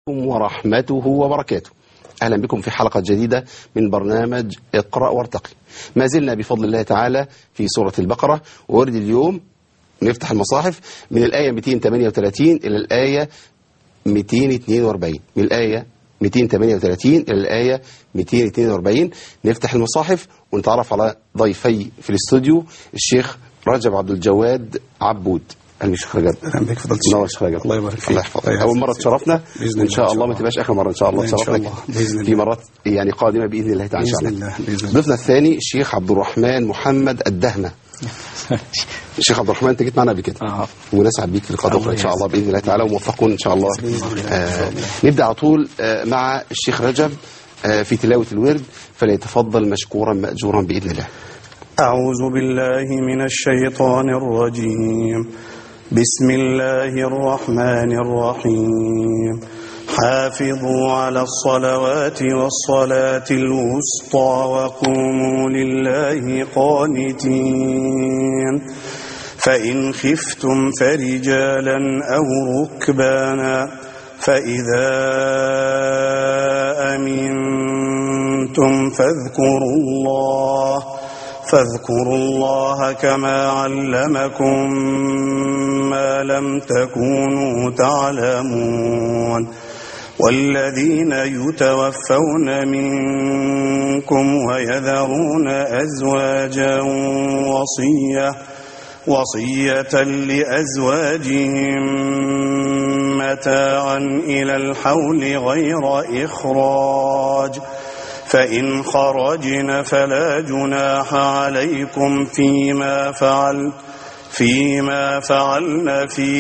ورحمته وبركاته. أهلا بكم في حلقة جديدة من برنامج اقرأ وارتقي. ما زلنا بفضل الله تعالى في سورة البقرة، وورد اليوم نفتح المصاحف من الآية 238 إلى الآية 242. من الآية 238 إلى الآية 242 نفتح المصاحف ونتعرف على ضيفي في الاستوديو الشيخ رجب عبد الجواد عبود. أهلا بك شيخ رجب. أهلا بك فضلت منور شيخ رجب. الله يبارك فيك. الله يحفظك. أول مرة تشرفنا إن شاء الله، ما تبقاش آخر مرة إن شاء الله. تشرفنا في مرات يعني قادمة بإذن الله تعالى. بإذن الله. ضيفنا الثاني الشيخ عبد الرحمن محمد الدهمة. الشيخ عبد الرحمن أنت جيت معنا قبل كده ونسعد بيك في لقاء إن شاء الله بإذن الله تعالى، وموفقون إن شاء الله. نبدأ على طول مع الشيخ رجب في تلاوة الورد، فليتفضل مشكورا مأجورا بإذن الله. أعوذ بالله من الشيطان الرجيم. بسم الله الرحمن الرحيم. حافظوا على الصلوات والصلاة الوسطى وقوموا لله قانتين. فإن خفتم فرجالا أو ركبانا فإذا أمنتم فاذكروا الله كما علمكم ما لم تكونوا تعلمون. والذين يتوفون منكم ويذرون أزواجا وصية لأزواجهم متاعا إلى الحول غير إخراج، فإن خرجن فلا جناح عليكم فيما فعلن في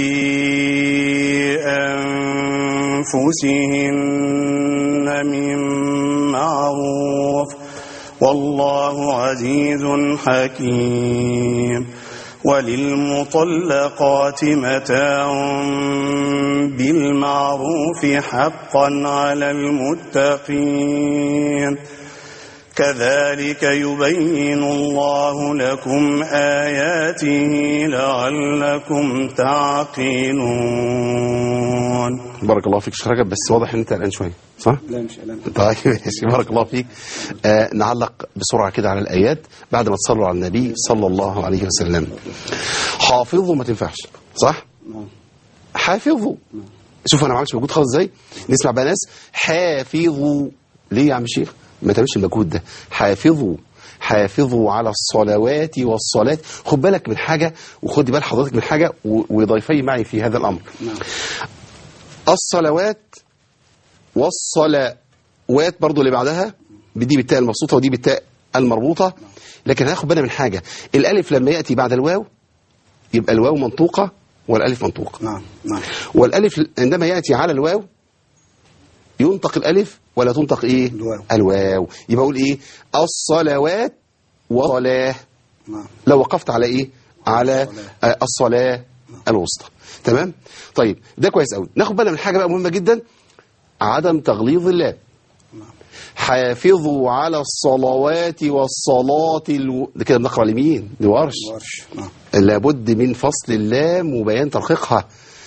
أنفسهن من معروف، والله عزيز حكيم. وللمطلقات متاع بالمعروف حقا على المتقين. كذلك يبين الله لكم آياته لعلكم تعقلون. بارك الله فيك شيخ رجب، بس واضح ان انت قلقان شويه، صح؟ لا مش قلقان. طيب ماشي، بارك الله فيك. نعلق بسرعه كده على الايات بعد ما تصلوا على النبي صلى الله عليه وسلم. حافظوا ما تنفعش، صح؟ حافظوا. شوف انا ما عملتش مجهود خالص ازاي. نسمع بقى ناس حافظوا. ليه يا عم الشيخ؟ ما تعملش المجهود ده. حافظوا على الصلوات والصلاة. خد بالك من حاجة، وخد بال حضرتك من حاجة، وضيفي معي في هذا الأمر. الصلوات والصلوات برضو اللي بعدها بدي بالتاء المبسوطة ودي بالتاء المربوطة، لكن هناخد بالنا من حاجة. الألف لما يأتي بعد الواو يبقى الواو منطوقة والألف منطوقة. نعم. والألف عندما يأتي على الواو ينطق الألف ولا تنطق إيه؟ الواو. يبقى أقول إيه؟ الصلوات والصلاة. لو وقفت على إيه؟ على الصلاة الوسطى. تمام؟ طيب ده كويس قوي. ناخد بالنا من حاجة بقى مهمة جدا، عدم تغليظ اللام. حافظوا على الصلوات والصلاة ده كده بنقرأ لمين؟ لورش. لابد من فصل اللام وبيان ترقيقها.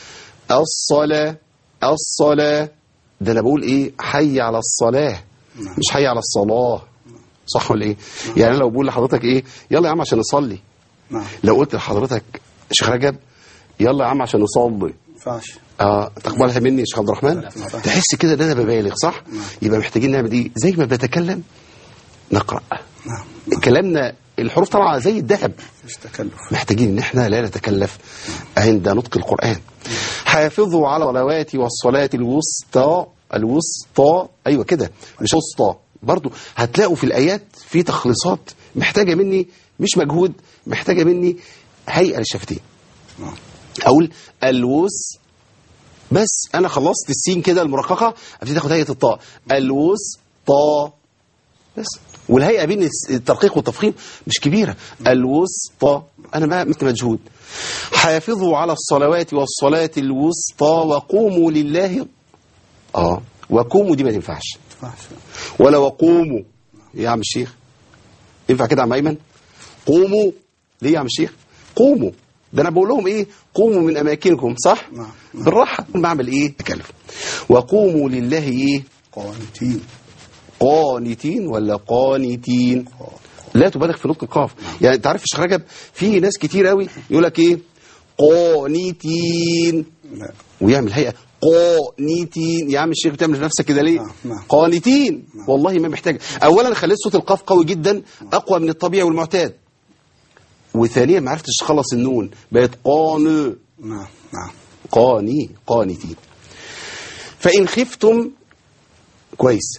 الصلاة ده انا بقول ايه؟ حي على الصلاة، مش حي على الصلاة. صح ولا ايه؟ يعني لو بقول لحضرتك ايه؟ يلا يا عم عشان نصلي. لو قلت لحضرتك شيخ رجب يلا يا عم عشان نصلي، ينفعش. تقبلها مني يا شيخ عبد الرحمن؟ تحس كده ان انا ببالغ، صح؟ يبقى محتاجين نعمل ايه؟ زي ما بتكلم نقرأ. كلامنا الحروف طالعه زي الذهب، مش تكلف. محتاجين ان احنا لا نتكلف عند نطق القرآن. حافظوا على الصلوات والصلاة الوسطى. ايوه كده، مش وسطى. برضو هتلاقوا في الآيات في تخليصات محتاجة مني مش مجهود، محتاجة مني هيئة للشفتين. اقول الوس، بس انا خلصت السين كده المرققة، ابتدي اخد هيئة الطاء. الوسطى بس. والهيئة بين الترقيق والتفخيم مش كبيرة. الوسطى انا ما مثل مجهود. حافظوا على الصلوات والصلاة الوسطى وقوموا لله. وقوموا دي ما تنفعش، ولا وقوموا يا عم الشيخ. ينفع كده يا عم ايمن؟ قوموا ليه يا عم الشيخ؟ قوموا. ده انا بقول لهم ايه؟ قوموا من اماكنكم، صح؟ بالراحه. بعمل ايه؟ تكلف. وقوموا لله ايه؟ قانتين. قانتين ولا قانتين؟ لا تبالغ في نطق القاف. يعني انت عارف يا شيخ رجب في ناس كتير قوي يقول لك ايه؟ قانتين، لا. ويعمل هيئه قانتين. يا عم الشيخ بتعمل في نفسك كده ليه؟ نعم. قانتين والله ما محتاج. اولا خليت صوت القاف قوي جدا، اقوى من الطبيعي والمعتاد. وثانيا ما عرفتش تخلص النون، بقت قان. نعم نعم. قانتين. فإن خفتم كويس.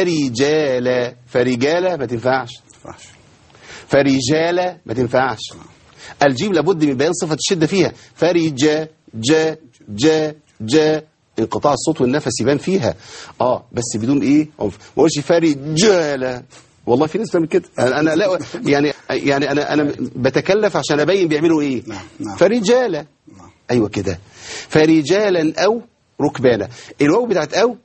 فرجالة ما تنفعش. فرجالة ما تنفعش. الجيم لابد من بيان صفة الشدة فيها. فرجا جا جا جا، انقطاع الصوت والنفس يبان فيها. بس بدون ايه عنف. ما اقولش فرجالة. والله في ناس بتعمل كده. انا لا يعني انا بتكلف عشان ابين بيعملوا ايه. نعم. فرجالة. ايوه كده. فرجالا او ركبانا. الواو بتاعت او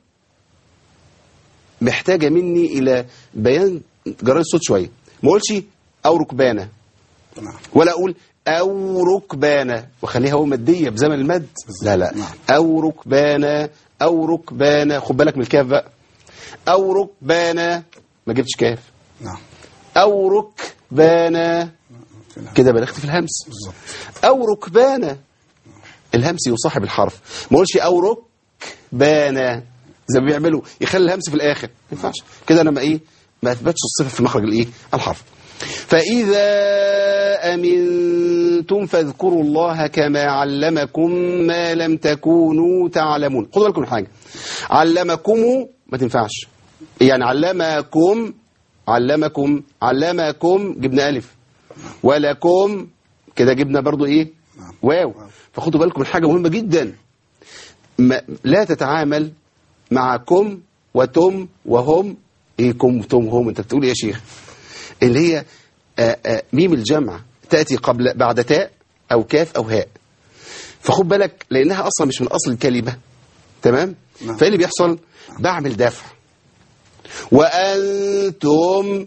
محتاجة مني الى بيان جرار الصوت شوية. ما اقولش او ركبانا، ولا اقول او ركبانا واخليها هو ماديه بزمن المد. لا او ركبانا. او ركبانا، خد بالك من الكاف بقى. او ركبانا ما جبتش كاف. او ركبانا كده بلغت في الهمس. او ركبانا الهمس يصاحب الحرف. ما اقولش او ركبانا زي ما بيعملوا يخلي الهمس في الاخر. ما ينفعش كده. انا ما اثبتش الصفه في مخرج الايه الحرف. فإذا أمنتم فاذكروا الله كما علمكم ما لم تكونوا تعلمون. خدوا بالكم من حاجة. علمكم ما تنفعش. يعني علمكم جبنا ألف، ولكم كده جبنا برضو إيه واو. فخدوا بالكم من حاجة مهمة جدا. لا تتعامل معكم وتم وهم. إيه كم وتم وهم؟ أنت بتقول إيه يا شيخ؟ اللي هي ميم الجمع تأتي بعد تاء أو كاف أو هاء. فخد بالك لأنها أصلا مش من أصل الكلمة. تمام؟ فإيه اللي بيحصل؟ بعمل دفع. وأنتم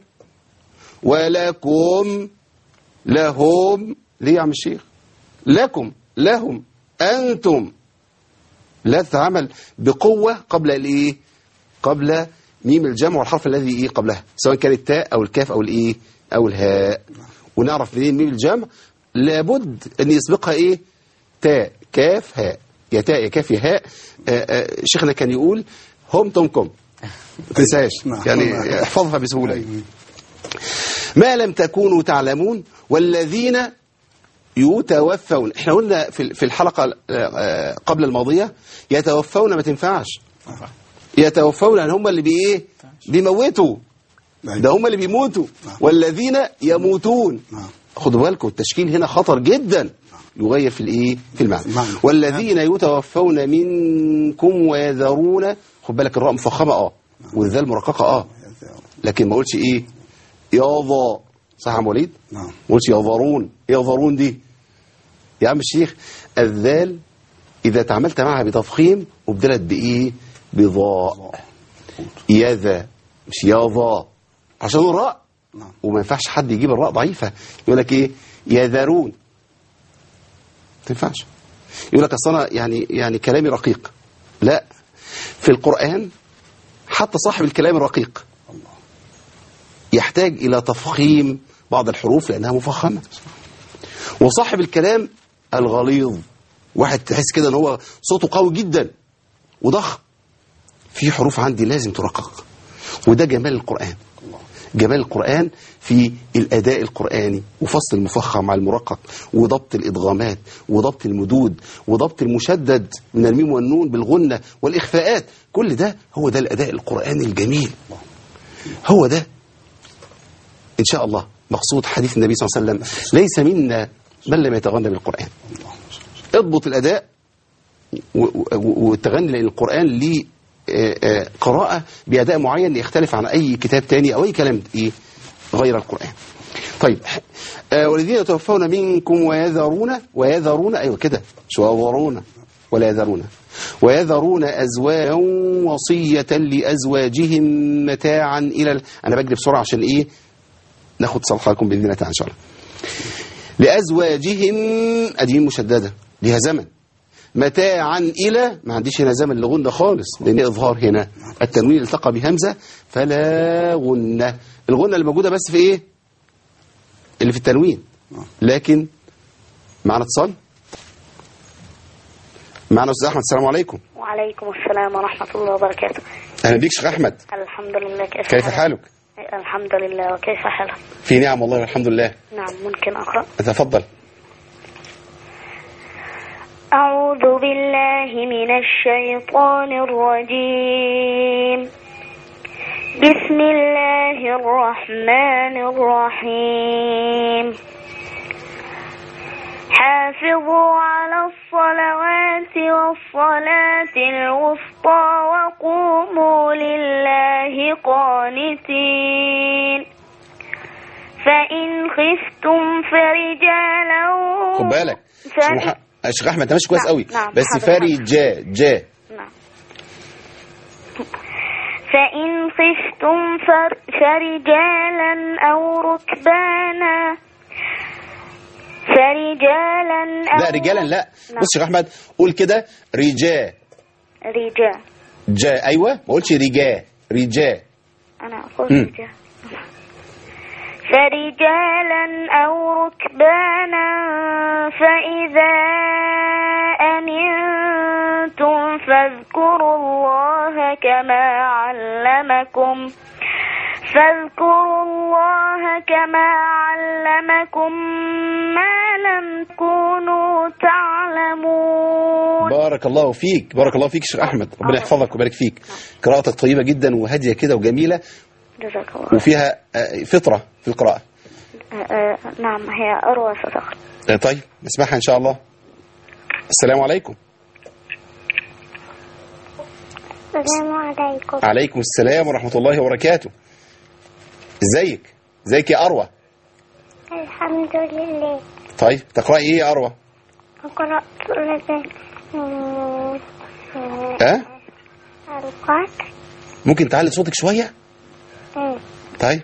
ولكم لهم. ليه يا عم الشيخ؟ لكم لهم أنتم. لا تتعامل بقوة قبل الإيه؟ قبل ميم الجمع والحرف الذي إيه قبلها، سواء كان التاء أو الكاف أو الإيه أو الهاء. ونعرف منين ميم الجمع؟ لابد أن يسبقها إيه؟ تاء كاف هاء. يا تاء يا كاف يا هاء. شيخنا كان يقول هم تمكم. ما تنساش يعني، احفظها بسهولة. ما لم تكونوا تعلمون والذين يتوفون. احنا قلنا في الحلقة قبل الماضية يتوفون ما تنفعش. يتوفون يعني هم اللي بإيه بيموتوا، ده هم اللي بيموتوا. والذين يموتون. خدوا بالكم التشكيل هنا خطر جدا، يغير في الايه في المعنى. والذين يتوفون منكم ويذرون. خد بالك الراء مفخمه والذال مرققه لكن ما قلتش ايه ياضا. صح يا عم وليد؟ ما قلتش يظهرون. يظهرون دي يا عم الشيخ الذال اذا تعاملت معها بتفخيم وبدلت بايه بضاء. يذا مش ياضا عشان الراء. وما ينفعش حد يجيب الراء ضعيفه يقول لك ايه يذرون. ما تنفعش. يقول لك اصل انا يعني كلامي رقيق. لا، في القرآن حتى صاحب الكلام الرقيق يحتاج إلى تفخيم بعض الحروف لأنها مفخمة. وصاحب الكلام الغليظ واحد تحس كده ان هو صوته قوي جدا وضخم، في حروف عندي لازم ترقق. وده جمال القرآن. جمال القرآن في الأداء القرآني وفصل المفخم مع المرقق وضبط الإدغامات وضبط المدود وضبط المشدد من الميم والنون بالغنة والإخفاءات. كل ده هو ده الأداء القرآني الجميل. هو ده إن شاء الله مقصود حديث النبي صلى الله عليه وسلم: ليس منا من لم يتغنى بالقرآن. اضبط الأداء والتغني، لأن القرآن ليه قراءة بأداء معين يختلف عن أي كتاب تاني أو أي كلام غير القرآن. طيب، والذين يتوفون منكم ويذرون أيوة كده، مش يذرون ولا يذرون، ويذرون أزواجا وصية لأزواجهم متاعا إلى أنا بجري بسرعة عشان إيه ناخد صلاح لكم بإذن الله تعالى إن شاء الله. لأزواجهم أدين مشددة لها زمن، متاعا إلى، ما عنديش هنا زمن لغنة خالص لأن إظهار هنا التنوين التقى بهمزة فلا غنة. الغنة اللي موجودة بس في إيه؟ اللي في التنوين. لكن معنا اتصال. معنا أستاذ أحمد. السلام عليكم. وعليكم السلام ورحمة الله وبركاته. أهلا بيك شيخ أحمد. الحمد لله. كيف حالك؟ الحمد لله. وكيف حالك؟ في نعم والله والحمد لله. نعم. ممكن أقرأ؟ تفضل. أعوذ بالله من الشيطان الرجيم. بسم الله الرحمن الرحيم. حافظوا على الصلوات والصلاة الوسطى وقوموا لله قانتين. فإن خفتم فرجالا. خد بالك شيخ احمد انت ماشي كويس قوي. نعم. بس فرجا. نعم. فإن خفتم فرجالا أو ركبانا. فرجالا أو لا رجالا لا. نعم. بص يا شيخ احمد قول كده رجا. جا. ايوه ما قلتش رجا. انا اقول رجا. فرجالا أو ركبانا فإذا أمنتم فاذكروا الله كما علمكم ما لم تكونوا تعلمون. بارك الله فيك. بارك الله فيك شيخ أحمد. ربنا يحفظك ويبارك فيك. قراءتك طيبة جدا وهادية كده وجميلة. جزاك الله. وفيها فطرة في القراءة. نعم هي أروى ستقرأ. طيب نسمعها إن شاء الله. السلام عليكم. السلام عليكم. عليكم السلام ورحمة الله وبركاته. ازيك يا أروى؟ الحمد لله. طيب تقرأي ايه يا أروى؟ أقرأ سورة القدر. ممكن تعلي صوتك شوية؟ طيب.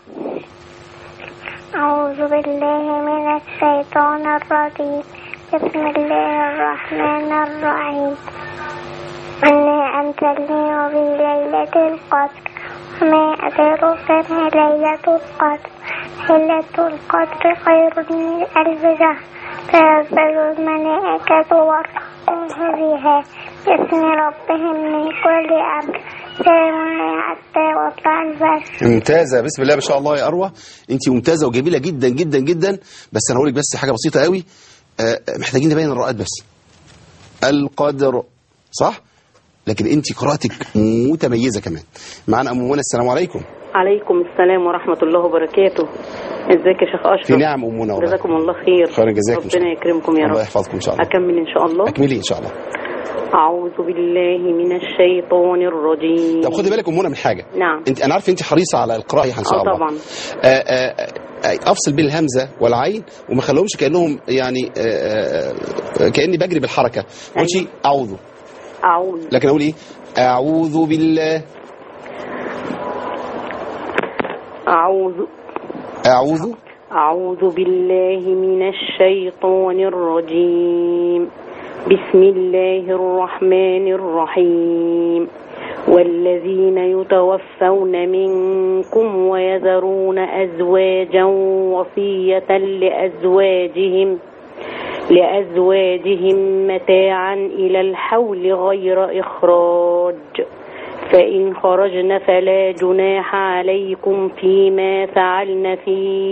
أعوذ بالله من الشيطان الرجيم. بسم الله الرحمن الرحيم. إنا أنزلناه في ليلة القدر وما أدراك ما ليلة القدر. ليلة القدر خير من 1000 شهر. تنزل الملائكة والروح فيها بإذن ربهم من كل أمر. سلام حتى مطلع الفجر. ممتازة. بسم الله ما شاء الله يا أروى. أنت ممتازة وجميلة جدا جدا جدا. بس أنا هقول لك بس حاجة بسيطة قوي. محتاجين نبين الراءات بس. القدر صح؟ لكن أنت قراءتك متميزة كمان. معنا أم منى. السلام عليكم. عليكم السلام ورحمة الله وبركاته. ازيك يا شيخ أشرف؟ في نعم أم منى. جزاكم الله خير. خيرا جزاكم. ربنا يكرمكم يا رب. الله يحفظكم إن شاء الله. أكمل إن شاء الله. أكملي إن شاء الله. أعوذ بالله من الشيطان الرجيم. طب خدي بالك أم منى من حاجة. نعم. أنا عارف أنت حريصة على القراءة إن شاء الله. طبعا. أفصل بين الهمزة والعين وما خلوهمش كأنهم يعني كأني بجري بالحركة. قلتي أعوذ. لكن أقول إيه؟ أعوذ بالله. أعوذ بالله من الشيطان الرجيم. بسم الله الرحمن الرحيم. والذين يتوفون منكم ويذرون أزواجا وصية لأزواجهم متاعا إلى الحول غير إخراج. فإن خرجن فلا جناح عليكم فيما فعلن في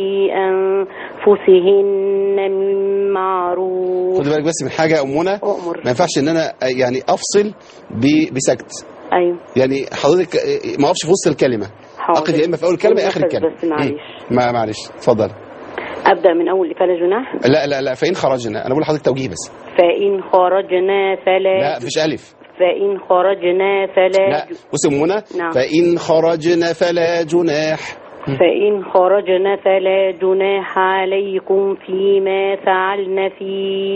أنفسهن من معروف. خد بالك بس من حاجة يا أم منى. ما ينفعش إن أنا يعني أفصل بسكت. أيوه. يعني حضرتك ما أقفش في وسط الكلمة. أقف يا إما في أول كلمة يا آخر الكلمة. بس معلش. معلش اتفضل. أبدأ من أول فلا جناح. لا فإن خرجنا. أنا بقول لحضرتك توجيه بس. فإن خرجنا فلا. لا مفيش ألف. فإن خرجنا فلا. لا بصي يا أم منى. نعم. فإن خرجنا فلا جناح. فإن خرجنا فلا جناح عليكم فيما فعلن في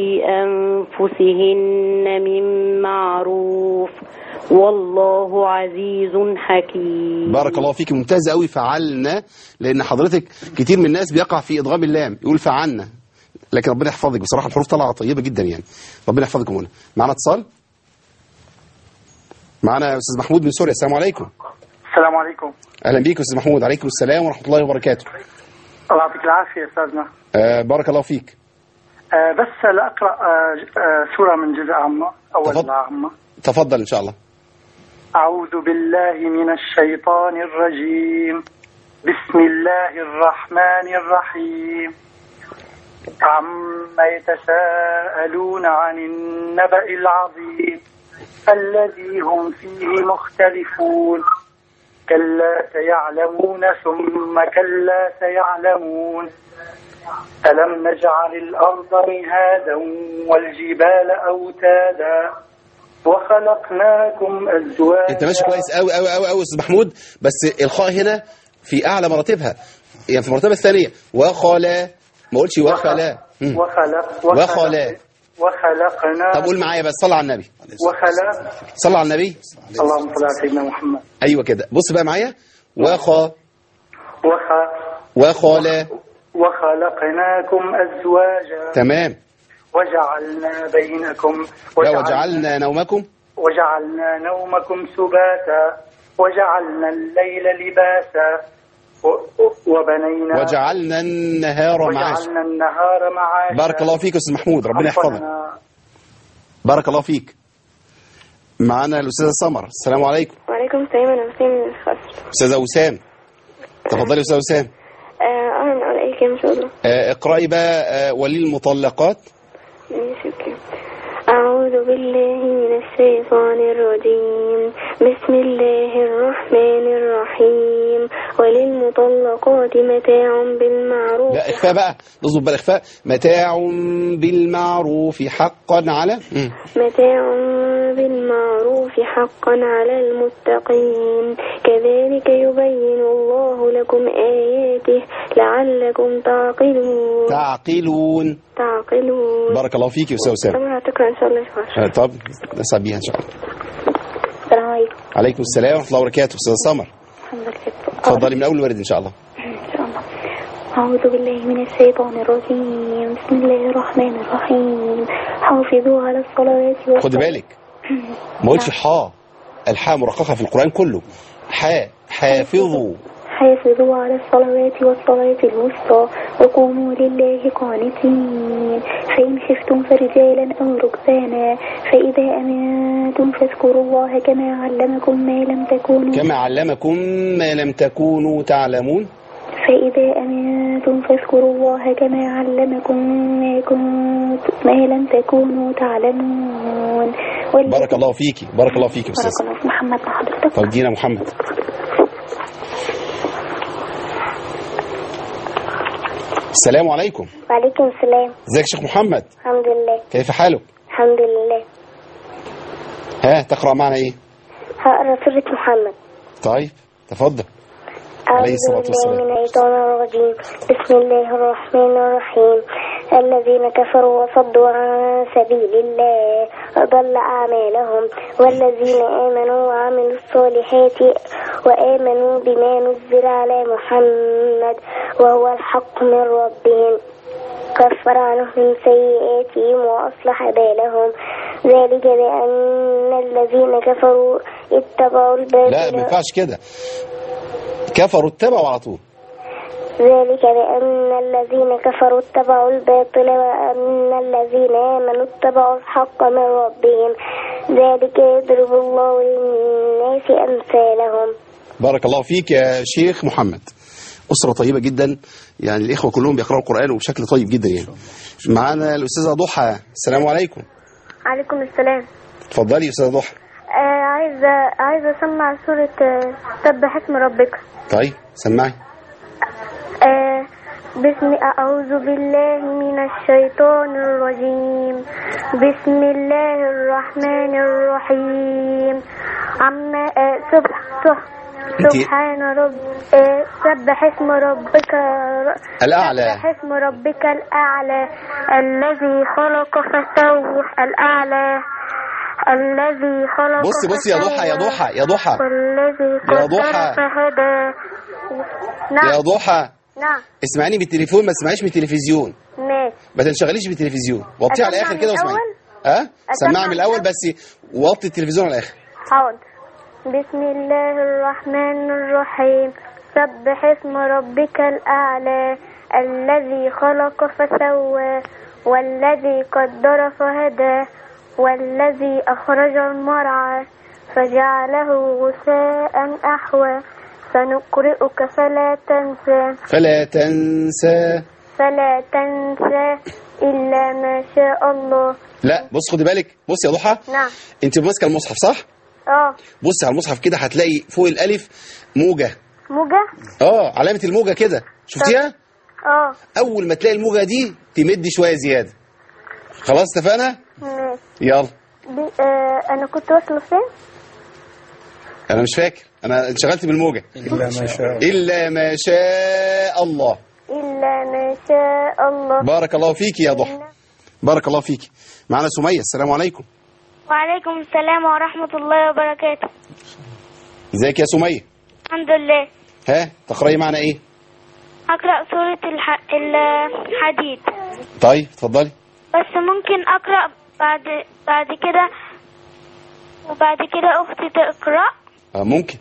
أنفسهن من معروف والله عزيز حكيم. بارك الله فيك. ممتازة قوي. فعلنا لأن حضرتك كتير من الناس بيقع في إضغام اللام يقول فعلنا. لكن ربنا يحفظك بصراحة، الحروف طالعة طيبة جدا يعني. ربنا يحفظكم هنا. معنا اتصال. معنا أستاذ محمود من سوريا. السلام عليكم. السلام عليكم. أهلا بيك أستاذ محمود. عليكم السلام ورحمة الله وبركاته. الله يعطيك العافية أستاذنا. بارك الله فيك. بس لأقرأ سورة من جزء عامة أول عامة. تفضل إن شاء الله. أعوذ بالله من الشيطان الرجيم. بسم الله الرحمن الرحيم. عما يتساءلون عن النبأ العظيم الذي هم فيه مختلفون. كلا سيعلمون ثم كلا سيعلمون. ألم نجعل الأرض مهادا والجبال أوتادا وخلقناكم أزواجا. أنت ماشي كويس أوي أوي أوي أوي أستاذ محمود، بس الخاء هنا في أعلى مراتبها، يعني في المرتبة الثانية. وخلا، ما قلتش وخلا. وخلا. وخلقنا. طب قول معايا بس، صلى على النبي. صلى على النبي. اللهم صل على سيدنا محمد. أيوة كده، بص بقى معايا. وخلا. وخلقناكم أزواجا. تمام. وجعلنا بينكم وجعلنا نومكم سباتا وجعلنا الليل لباسا وبنينا وجعلنا النهار معاشا. بارك الله فيك أستاذ محمود، ربنا يحفظك. بارك الله فيك. معنا الأستاذة سمر. السلام عليكم. وعليكم السلام. أنا وسام من الخاص. أستاذة وسام، تفضلي أستاذة وسام. أهلا عليك إن شاء الله. اقرأي بقى ولي المطلقات. أعوذ بالله من الشيطان الرجيم. بسم الله الرحمن الرحيم. وللمطلقات متاع بالمعروف. لا إخفاء بقى، نظبط بقى الإخفاء. متاع بالمعروف حقا على متاع بالمعروف حقا على المتقين. كذلك يبين الله لكم آياته لعلكم تعقلون. بارك الله فيك يا أستاذ وسام. طبعا هتقرأ إن شاء الله شوية. طب نسعد بيها إن شاء الله. السلام عليكم. عليكم السلام ورحمة الله وبركاته. أستاذ سمر. الحمد لله. تفضلي من أول ورد إن شاء الله. إن شاء الله. أعوذ بالله من الشيطان الرجيم. بسم الله الرحمن الرحيم. حافظوا على الصلوات. خد بالك، ما قلتش حا. الحاء مرققة في القرآن كله. حافظوا على الصلوات والصلاة الوسطى وقوموا لله قانتين. فإن خفتم فرجالا أو ركبانا فإذا أمنتم فاذكروا الله كما علمكم ما لم تكونوا تعلمون. فإذا أمنتم فاذكروا الله كما علمكم ما لم تكونوا تعلمون. بارك الله فيكي. بارك الله فيكي أستاذ. بارك الله. محمد مع حضرتك. طب جينا محمد. السلام عليكم. وعليكم السلام. ازيك يا شيخ محمد؟ الحمد لله. كيف حالك؟ الحمد لله. تقرأ معنا ايه؟ هقرأ سورة محمد. طيب تفضل. عليه الصلاة والسلام. من الشيطان الرجيم. بسم الله الرحمن الرحيم. الذين كفروا وصدوا عن سبيل الله أضل أعمالهم والذين آمنوا وعملوا الصالحات وآمنوا بما نزل على محمد وهو الحق من ربهم كفر عنهم سيئاتهم وأصلح بالهم ذلك بأن الذين كفروا اتبعوا الباطل. لا ما ينفعش كده، كفروا اتبعوا على طول. ذلك بأن الذين كفروا اتبعوا الباطل وأن الذين آمنوا اتبعوا الحق من ربهم ذلك يضرب الله للناس أمثالهم. بارك الله فيك يا شيخ محمد. أسرة طيبة جدا، يعني الإخوة كلهم بيقرأوا القرآن وبشكل طيب جدا يعني. معانا الأستاذة ضحى. السلام عليكم. عليكم السلام. اتفضلي يا أستاذة ضحى. عايزة أسمع سورة سبح اسم ربك. طيب سمعي. أعوذ بالله من الشيطان الرجيم. بسم الله الرحمن الرحيم. سبحان رب سبح اسم ربك الأعلى. سبح اسم ربك الأعلى الذي خلق فسوى الأعلى الذي خلق. بصي يا ضحى يا ضحى يا ضحى يا ضحى فهدى. نعم. يا ضحى نعم. اسمعيني بالتليفون ما تسمعيش من التلفزيون. ماشي. ما تنشغليش بالتلفزيون، وطيه على الاخر كده واسمعي. سمعي من الاول بس، وطي التلفزيون على الاخر. حاضر. بسم الله الرحمن الرحيم. سبح اسم ربك الأعلى الذي خلق فسوى والذي قدر فهدى والذي أخرج المرعى فجعله غثاء أحوى سنقرئك فلا تنسى إلا ما شاء الله. لا بص خدي بالك، بص يا ضحى. نعم. انت ماسكه المصحف صح؟ بص على المصحف كده، هتلاقي فوق الالف موجه. علامه الموجه كده، شفتيها؟ اول ما تلاقي الموجه دي تمدي شويه زياده. خلاص اتفقنا؟ يلا. انا كنت واصله فين؟ انا مش فاكر، انا انشغلت بالموجه. الا ما شاء الله. بارك الله فيك يا ضحى، بارك الله فيك. معنا سمية. السلام عليكم. وعليكم السلام ورحمة الله وبركاته. ازيك يا سمية؟ الحمد لله. تقرأي معنا ايه؟ أقرأ سورة الحديد. طيب اتفضلي. بس ممكن أقرأ بعد كده، وبعد كده أختي تقرأ؟ ممكن.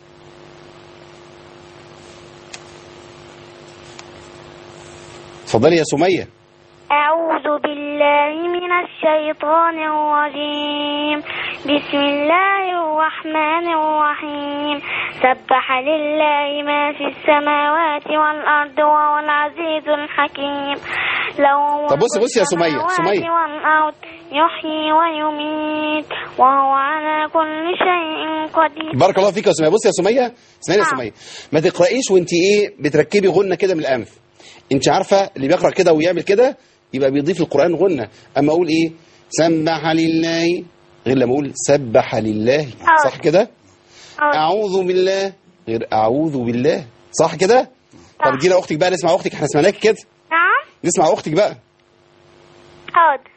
اتفضلي يا سمية. أعوذ بالله من الشيطان الرجيم. بسم الله الرحمن الرحيم. سبح لله ما في السماوات والأرض وهو العزيز الحكيم. طب بصي يا سمية. والأرض يحيي ويميت وهو على كل شيء قدير. بارك الله فيك يا سمية. بصي يا سمية، اسمعي يا سمية، ما تقرأيش وانت بتركبي غنة كده من الأنف. انت عارفة اللي بيقرأ كده ويعمل كده يبقى بيضيف القرآن غنة. أما أقول سبح لله غير لما أقول سبح لله، صح كده؟ أعوذ بالله غير أعوذ بالله، صح كده؟ طب ادينا أختك بقى، نسمع أختك، احنا سمعناك كده. نسمع أختك بقى. حاضر.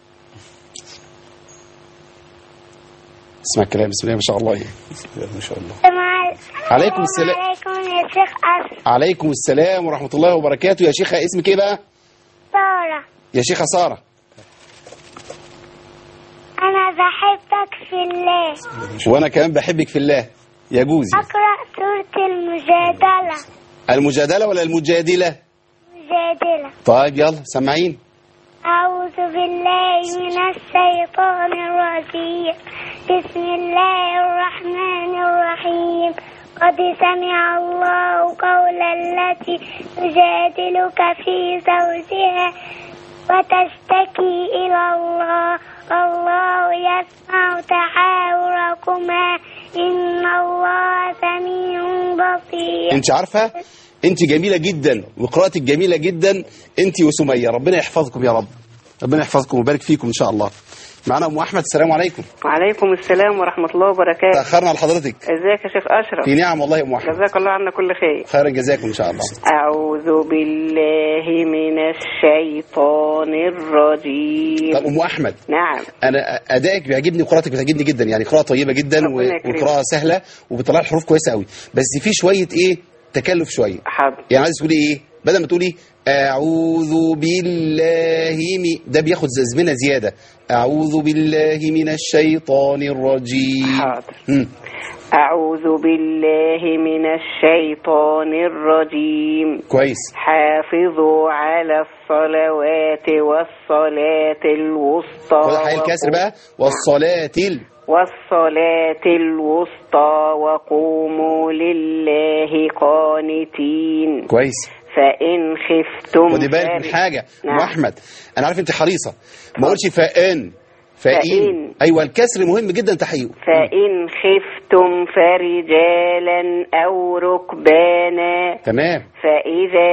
اسمع الكلام. بسم الله ما شاء الله. ما شاء الله. عليكم السلام. عليكم يا شيخ أسر. عليكم السلام ورحمة الله وبركاته. يا شيخة اسمك ايه بقى؟ سارة. يا شيخة سارة، أنا بحبك في الله. وأنا كمان بحبك في الله يا جوزي. أقرأ سورة المجادلة. المجادلة ولا المجادلة؟ مجادلة. طيب يلا سمعين. أعوذ بالله من الشيطان الرجيم. بسم الله الرحمن الرحيم. قد سمع الله قول التي تجادلك في زوجها وتشتكي إلى الله والله يسمع تحاوركما إن الله سميع بصير. انت عارفة انت جميلة جدا وقراءتك جميلة جدا انت وسمية، ربنا يحفظكم يا رب، ربنا يحفظكم ويبارك فيكم ان شاء الله. معنا ام احمد. السلام عليكم. وعليكم السلام ورحمة الله وبركاته. تأخرنا على حضرتك. ازيك يا شيخ أشرف؟ في نعم والله يا ام احمد. جزاك الله عنا كل خير. خيرا جزاكم ان شاء الله. أعوذ بالله من الشيطان الرجيم. طب ام احمد. نعم. انا ادائك بيعجبني وقراءتك بتعجبني جدا، يعني قراءة طيبة جدا وقراءة سهلة وبتطلع الحروف كويسة قوي، بس في شوية تكلف شوية. حاضر. يعني عايز تقولي بدل ما تقولي أعوذ بالله ده بياخد زمنة زيادة. أعوذ بالله من الشيطان الرجيم. حاضر. أعوذ بالله من الشيطان الرجيم. كويس. حافظوا على الصلوات والصلاة الوسطى. خد الحي الكسر بقى. والصلاة الوسطى وقوموا لله قانتين. كويس. فإن خفتم. خدي بالك من حاجة. نعم. أحمد أنا عارف أنت حريصة، ما قولش فإن. أيوة الكسر مهم جدا تحقيقه. فإن خفتم فرجالا أو ركبانا. تمام. فإذا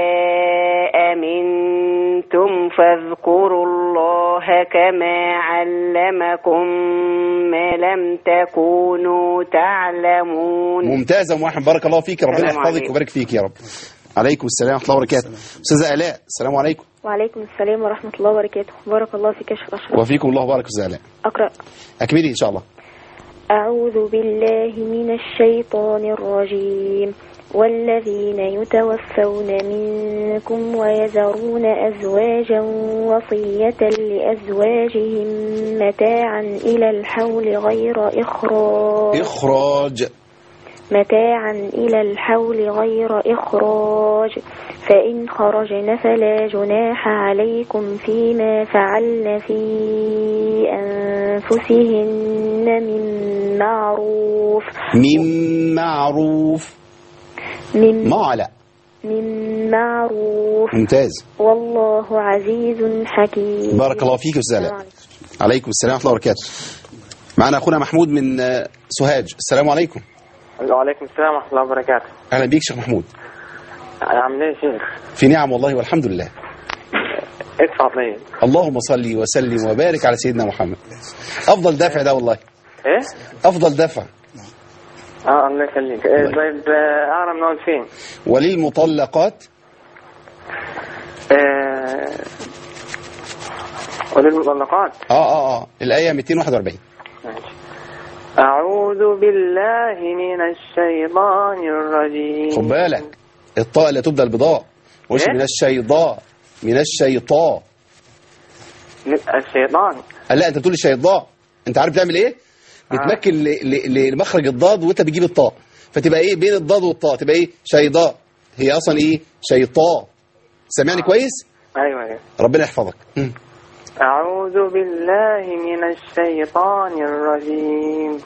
أمنتم فاذكروا الله كما علمكم ما لم تكونوا تعلمون. ممتازة أم أحمد، بارك الله فيك، ربنا يحفظك ويبارك فيك يا رب. عليكم السلام ورحمة الله وبركاته. أستاذة آلاء. السلام عليكم. وعليكم السلام ورحمة الله وبركاته. بارك الله فيك يا شيخ أشرف. وفيكم الله بارك. أستاذة آلاء أقرأ. أكملي إن شاء الله. أعوذ بالله من الشيطان الرجيم. والذين يتوفون منكم ويذرون أزواجا وصية لأزواجهم متاعا إلى الحول غير إخراج متاعا إلى الحول غير إخراج فإن خرجن فلا جناح عليكم فيما فعلن في أنفسهن من معروف ممتاز. والله عزيز حكيم. بارك الله فيك يا أستاذ. عليكم السلام ورحمة الله وبركاته. معنا أخونا محمود من سوهاج. السلام عليكم. وعليكم السلام ورحمة الله وبركاته. أهلا بيك شيخ محمود. عامل ايه يا شيخ؟ في نعم والله والحمد لله. ادفع طيب. اللهم صل وسلم وبارك على سيدنا محمد. أفضل دفع ده والله. ايه؟ أفضل دفع. الله يخليك. طيب أعرف نقول فين؟ وللمطلقات وللمطلقات الآية 241. ماشي. أعوذ بالله من الشيطان الرجيم. خد بالك الطاء اللي تبدأ البضاء مش من الشيطان. الشيطان. لا انت بتقول الشيطان. انت عارف تعمل ايه؟ بتمكن لمخرج الضاد وانت بتجيب الطاء فتبقى ايه بين الضاد والطاء تبقى ايه شيطان. هي اصلا ايه شيطان. سامعني كويس؟ ايوه. ربنا يحفظك. أعوذ بالله من الشيطان الرجيم.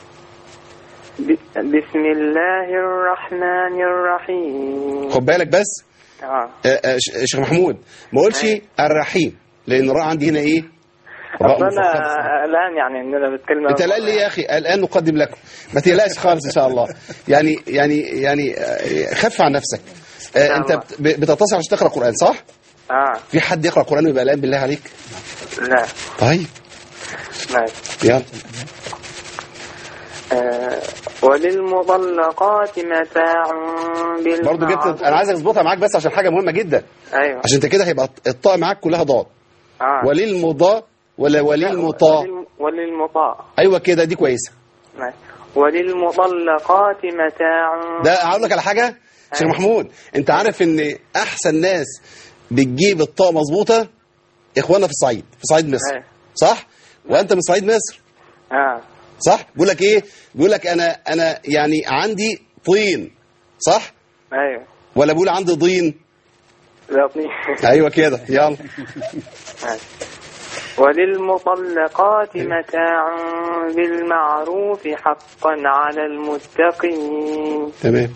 بسم الله الرحمن الرحيم. خد بالك بس شيخ محمود ما قولش الرحيم لأن الراء عندي هنا إيه؟ أنا الآن يعني إننا بتكلم. أنت الآن ليه يا أخي؟ الآن نقدم لكم ما تقلقش خالص إن شاء الله. يعني خف عن نفسك. أنت بتتصل عشان تقرأ قرآن صح؟ في حد يقرأ قرآن ويبقى قلقان بالله عليك؟ لا. طيب ماشي يلا. وللمطلقات متاع بالمعروف. برضه جبت انا عايزك تظبطها معاك بس عشان حاجه مهمه جدا. ايوه عشان انت كده هيبقى الطاء معاك كلها ضاد. وللمضاء ولا وللمطاء؟ وللمطاء. ايوه كده دي كويسه. ماشي. وللمطلقات متاع. ده اقول لك على حاجه شيخ محمود. انت عارف ان احسن ناس بتجيب الطاء مظبوطه اخواننا في الصعيد في صعيد مصر. صح؟ وانت من صعيد مصر. صح؟ بيقول لك ايه؟ بيقول لك انا يعني عندي طين. صح؟ ايوه. ولا بقول عندي ضين؟ لا طين. ايوه كده يلا. وللمطلقات متاع بالمعروف حقا على المتقين. تمام.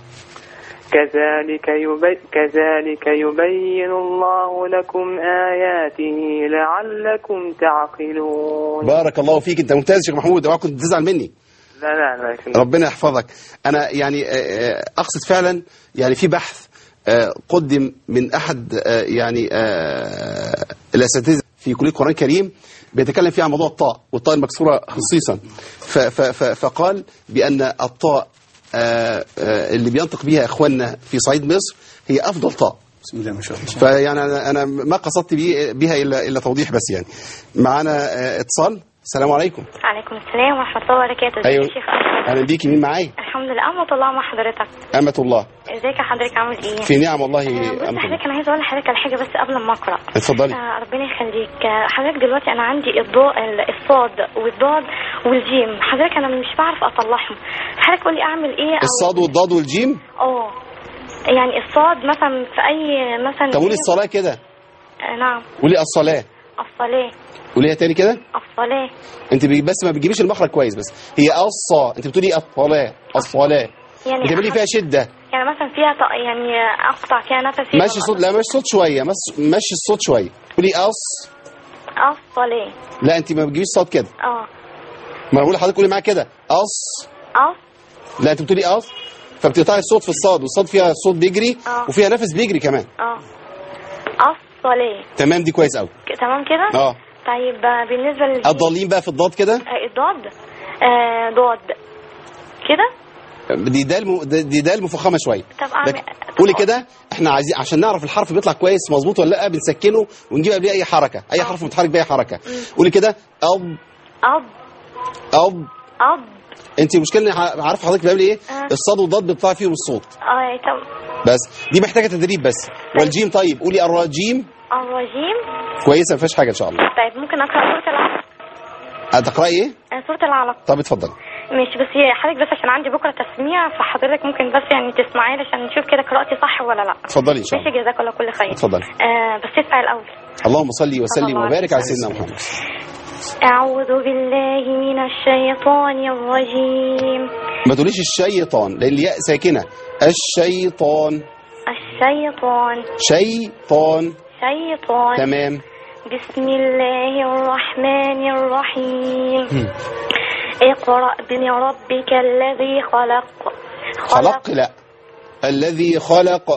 كذلك يبين الله لكم آياته لعلكم تعقلون. بارك الله فيك. انت ممتاز يا شيخ محمود. اوعى كنت تزعل مني. لا ربنا يحفظك. انا يعني اقصد فعلا يعني في بحث قدم من احد يعني الاساتذه في كليه القرآن الكريم بيتكلم فيه عن موضوع الطاء والطاء المكسوره خصيصا. فقال بان الطاء اللي بينطق بيها اخواننا في صعيد مصر هي افضل طاء. بسم الله ما شاء الله. فيعني انا ما قصدت بها الا توضيح بس يعني. معانا اتصال. السلام عليكم. عليكم السلام ورحمة الله وبركاته. ايوه. شيخ اهلا بيكي. مين معايا؟ الحمد لله. أمة الله مع حضرتك. أمة الله. ازيك يا حضرتك عامل ايه؟ في نعم والله. بص حضرتك انا عايزه اقول لحضرتك على حاجه بس قبل ما اقرا. اتفضلي. ربنا يخليك. حضرتك دلوقتي انا عندي الصاد والضاد والجيم. حضرتك انا مش بعرف اطلعهم. حضرتك قول لي اعمل ايه؟ الصاد والضاد والجيم؟ يعني الصاد مثلا في اي مثلا. طب قولي الصلاه كده. نعم. قولي الصلاه. قوليها تاني كده. الصلاه. انت بس ما بتجيبيش المخرج كويس بس. هي انت بتقولي الصلاه. يعني بتعملي فيها شده. يعني مثلا فيها يعني اقطع فيها نفسي. ماشي صوت. لا مش صوت شويه. ماشي الصوت شويه. قولي الصلاه. لا انت ما بتجيبيش صوت كده. ما انا بقول لحضرتك قولي معايا كده لا انت بتقولي فبتقطعي الصوت في الصاد والصاد فيها صوت بيجري وفيها نفس بيجري كمان. الصلاه. تمام دي كويس قوي. تمام كده. طيب بالنسبه الضالين بقى في الضاد كده. الضاد ضاد كده. دي دال مفخمه شويه. طب قولي كده. احنا عايزين عشان نعرف الحرف بيطلع كويس مظبوط ولا لا بنسكنه ونجيب قبليه اي حركه. اي حرف متحرك باي حركه. قولي كده انت المشكله اني عارف حضرتك بتعملي ايه؟ الصاد والضاد بيطلع فيهم الصوت تمام. بس دي محتاجه تدريب بس. والجيم طيب قولي الرجيم. الرجيم. كويسه ما فيهاش حاجه ان شاء الله. طيب ممكن اقرا سوره العلق؟ هتقراي ايه؟ سوره العلق. طب اتفضلي. ماشي، بس هي حضرتك بس عشان عندي بكره تسميع، فحضرتك ممكن بس يعني تسمعي لي عشان نشوف كده قراءتي صح ولا لا. اتفضلي ان شاء الله. ماشي، جزاك الله كل خير. اتفضلي. بس ادفع الاول. اللهم صل وسلم وبارك على سيدنا محمد. أعوذ بالله من الشيطان الرجيم. ما تقوليش الشيطان لان الياء ساكنه. الشيطان. شيطان. تمام. بسم الله الرحمن الرحيم. اقرأ باسم ربك الذي خلق. خلق لا. الذي خلق.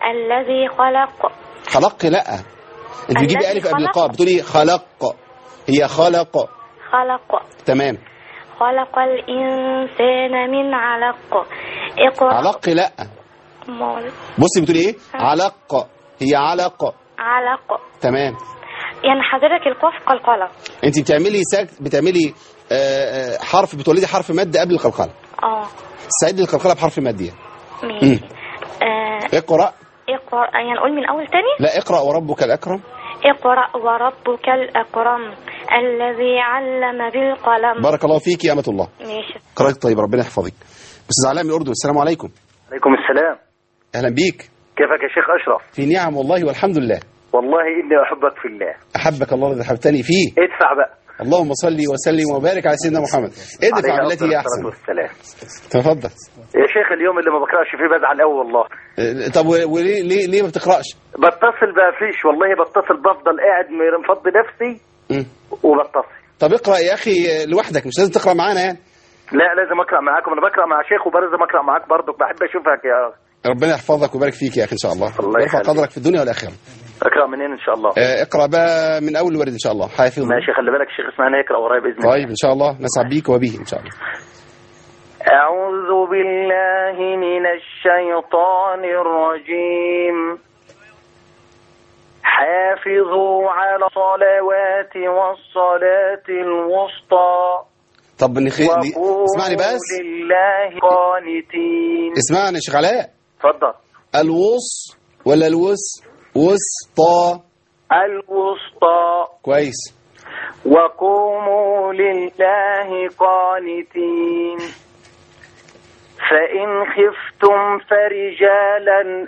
خلق لا. انت بتجيبي الف قبل القاف بتقولي خلق. هي خلق. تمام. خلق الإنسان من علق. اقرأ. علق لا. بصي بتقولي ايه؟ علق. هي علق. تمام. يعني حضرتك القاف قلقلة. انت بتعملي حرف، بتولدي حرف مد قبل القلقله. سعيد القلقله بحرف مد. ماشي. اقرأ. يعني نقول من اول تاني. لا، اقرأ وربك الأكرم. اقرأ وربك الأكرم الذي علم بالقلم. بارك الله فيك يا أمة الله. ماشي. قرأت طيب، ربنا يحفظك. أستاذ علاء من الأردن، السلام عليكم. عليكم السلام. أهلا بيك. كيفك يا شيخ أشرف؟ في نعم والله والحمد لله. والله إني أحبك في الله. أحبك الله الذي أحببتني فيه. ادفع بقى. اللهم صل وسلم وبارك على سيدنا محمد. ادفع بالتي هي أحسن. تفضل يا شيخ. اليوم اللي ما بقرأش فيه بزعل قوي والله. طب وليه ليه ما بتقرأش؟ بتصل بقى فيش والله، بتصل بفضل قاعد مفضي نفسي وبتصل. طب اقرأ يا أخي لوحدك، مش لازم تقرأ معانا يعني. لا لازم أقرأ معاكم، أنا بقرأ مع شيخ وبلازم أقرأ معاك برضك، بحب أشوفك يا ربنا يحفظك ويبارك فيك يا أخي إن شاء الله. ويرفع قدرك في الدنيا والآخرة. اقرأ منين إن شاء الله؟ اقرأ بقى من أول ورد إن شاء الله. حافظ. ماشي، خلي بالك الشيخ اسمعنا يقرأ ورايا بإذن الله. طيب إن شاء الله نسعد بيك وبيه إن شاء الله. أعوذ بالله من الشيطان الرجيم. حافظوا على الصلوات والصلاة الوسطى. طب اسمعني بس. لله قانتين. اسمعني يا شيخ علاء. اتفضل. الوص ولا وسطى؟ الوسطى. كويس. وقوموا لله قانتين. فإن خفتم فرجالا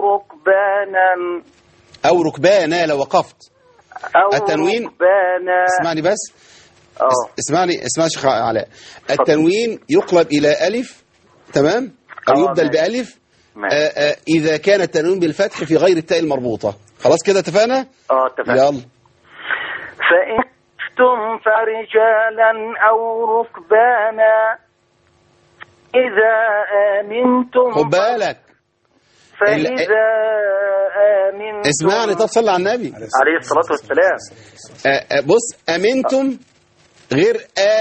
أو ركبانا لو وقفت. التنوين ركبانا. اسمعني بس. اسمعني شيخ علاء. التنوين يقلب إلى ألف، تمام؟ أو يبدل بألف إذا كان التنوين بالفتح في غير التاء المربوطة. خلاص كده اتفقنا؟ اتفقنا. يلا. فإن خفتم فرجالا أو ركبانا إذا آمنتم. خد بالك. فإذا آمنتم. اسمعني، طب صلي على النبي عليه الصلاة والسلام. بص، أمنتم غير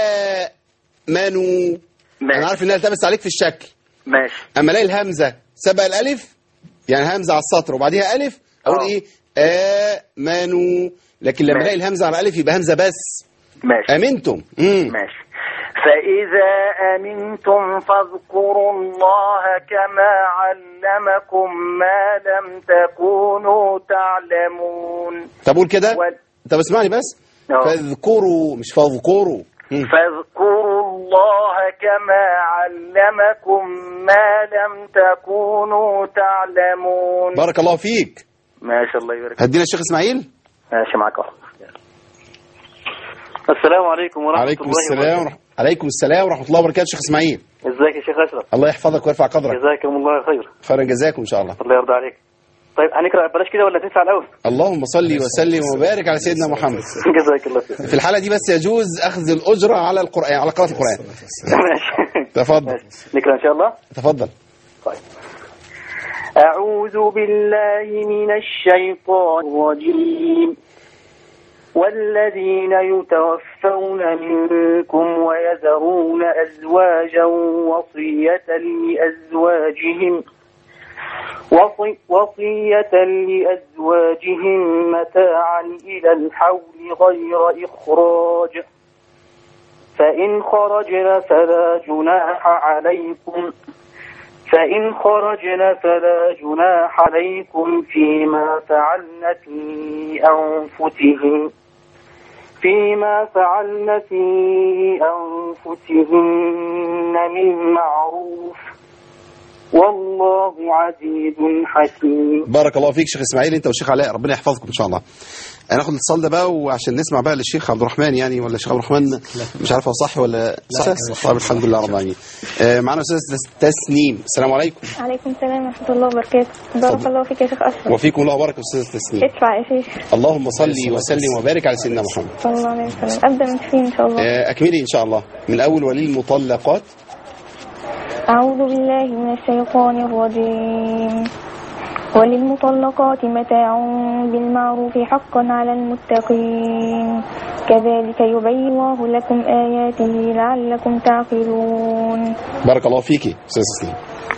آمنوا. أنا عارف إنها التبس عليك في الشكل. ماشي. أما الاقي الهمزة سبق الألف، يعني همزة على السطر وبعديها ألف، أقول إيه؟ آمنوا. لكن لما الاقي الهمزة على الألف يبقى همزة بس. ماشي. أمنتم. ماشي. فإذا أمنتم فاذكروا الله كما علمكم ما لم تكونوا تعلمون. طب قول كده. طب اسمعني بس. فاذكروا مش فاذكروا. فاذكروا الله كما علمكم ما لم تكونوا تعلمون. بارك الله فيك. ماشي، الله يبارك. هدينا الشيخ اسماعيل. ماشي معاك. السلام عليكم ورحمة الله وبركاته. عليكم السلام ورحمة الله وبركاته. شيخ اسماعيل، ازيك يا شيخ أشرف؟ الله يحفظك ويرفع قدرك. جزاكم الله خير. خيرا جزاكم إن شاء الله. الله يرضى عليك. طيب هنقرأ بلاش كده ولا تدفع الأول؟ اللهم صل وسلم وبارك على سيدنا محمد. جزاك الله خير. في الحالة دي بس يجوز أخذ الأجرة على القرآن، على قراءة القرآن. ماشي. تفضل. نقرأ إن شاء الله. تفضل. طيب. أعوذ بالله من الشيطان الرجيم. والذين يتوفون منكم ويذرون أزواجا وصية لأزواجهم متاعا إلى الحول غير إخراج، فإن خرجن فلا جناح عليكم فيما فعلن في أنفسهن من معروف والله عزيز حكيم. بارك الله فيك شيخ اسماعيل انت والشيخ علاء، ربنا يحفظكم ان شاء الله. هناخد الاتصال ده بقى وعشان نسمع بقى للشيخ عبد الرحمن، يعني ولا الشيخ عبد الرحمن مش عارف هو صح ولا صح. طيب الحمد لله رب العالمين. معانا استاذ تسنيم. السلام عليكم. عليكم السلام ورحمة الله وبركاته. بارك الله فيك يا شيخ أشرف. وفيكم الله وبارك استاذ تسنيم. ادفع يا شيخ. اللهم صل وسلم وبارك على سيدنا محمد صلى الله عليه وسلم. أبدأ من فين إن شاء الله؟ اكملي ان شاء الله من اول وللمطلقات. أعوذ بالله من الشيطان الرجيم. وللمطلقات متاع بالمعروف حقا على المتقين كذلك يبين الله لكم آياته لعلكم تعقلون. بارك الله فيكي أستاذ تسنيم.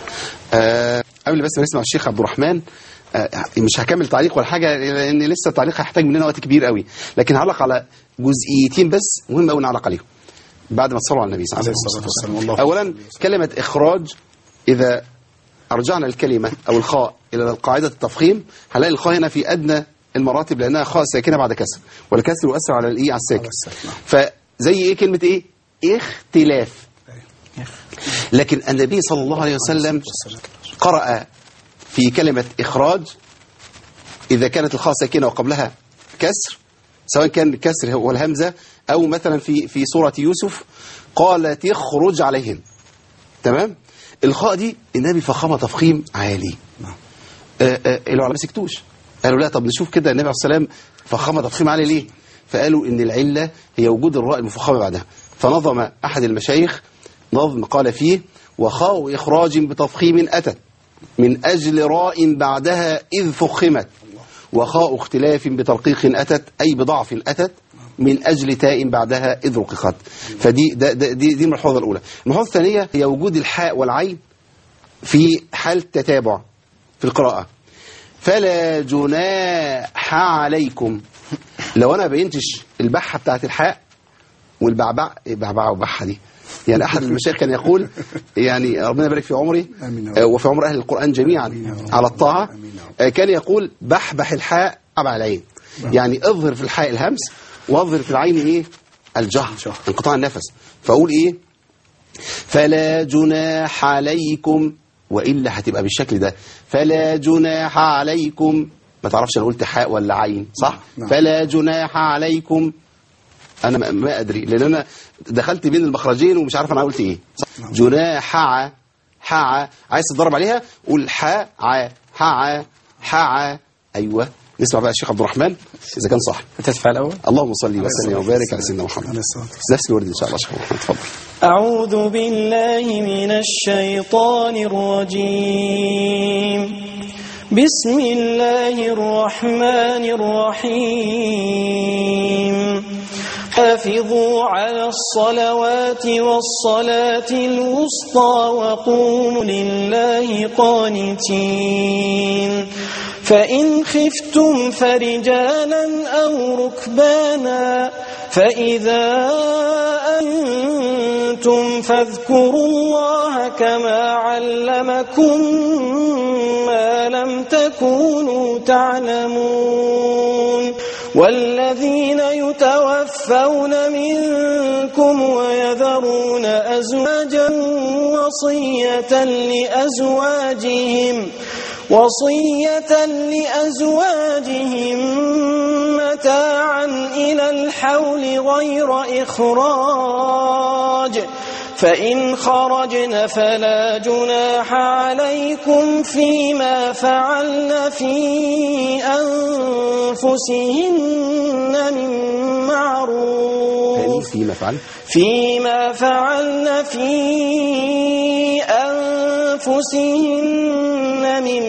قبل بس ما نسمع الشيخ عبد الرحمن، مش هكمل تعليق ولا حاجة لأن لسه التعليق هيحتاج مننا وقت كبير قوي، لكن هعلق على جزئيتين بس مهم قوي نعلق عليهم بعد ما تصلوا على النبي صلى الله عليه وسلم. أولا كلمة إخراج، إذا أرجعنا الكلمة أو الخاء إلى قاعدة التفخيم هنلاقي الخاء هنا في أدنى المراتب لأنها خاء ساكنة بعد كسر، والكسر يؤثر على الإيه، على الساكن. فزي إيه كلمة إيه؟ اختلاف. لكن النبي صلى الله عليه وسلم قرأ في كلمة إخراج إذا كانت الخاء ساكنة وقبلها كسر، سواء كان الكسر هو الهمزة أو مثلا في سورة يوسف قالت اخرج عليهم. تمام؟ الخاء دي النبي فخمها تفخيم عالي. العلماء ما سكتوش، قالوا لا طب نشوف كده النبي عليه الصلاة والسلام فخمها تفخيم عالي ليه؟ فقالوا ان العلة هي وجود الراء المفخمة بعدها. فنظم أحد المشايخ نظم قال فيه وخاء إخراج بتفخيم أتت من أجل راء بعدها إذ فخمت، وخاء اختلاف بترقيق أتت أي بضعف أتت من أجل تاء بعدها إذ رققت. فدي دي الملحوظة الأولى. الملحوظة الثانية هي وجود الحاء والعين في حال تتابع في القراءة. فلا جناح عليكم، لو أنا بينتش البحة بتاعت الحاء والبعبع، بعبع وبحة دي، يعني أحد المشايخ كان يقول يعني ربنا يبارك في عمري وفي عمر أهل القرآن جميعا على الطاعة، كان يقول بحبح الحاء أبع العين، يعني اظهر في الحاء الهمس واظهر في العين ايه؟ الجهر، انقطاع النفس. فاقول ايه؟ فلا جناح عليكم، والا هتبقى بالشكل ده فلا جناح عليكم، ما تعرفش انا قلت حاء ولا عين صح؟ فلا جناح عليكم، انا ما ادري لان انا دخلت بين المخرجين ومش عارف انا قلت ايه. جناح عايز تتدرب عليها قول حاء حاء. ايوه نسمع بقى الشيخ عبد الرحمن اذا كان صح. تدفع الاول. اللهم صل وسلم وبارك على سيدنا محمد. نفس الورد ان شاء الله. شيخ محمد اتفضل. اعوذ بالله من الشيطان الرجيم. بسم الله الرحمن الرحيم. حافظوا على الصلوات والصلاة الوسطى وقوموا لله قانتين. فإن خفتم فرجالا أو ركبانا فإذا أنتم فاذكروا الله كما علمكم ما لم تكونوا تعلمون. والذين يتوفون منكم ويذرون أزواجا وصية لأزواجهم متاعا إلى الحول غير إخراج، فإن خرجن فلا جناح عليكم فيما فعلن في أنفسهن من معروف. فيما فعلن في أنفسهن من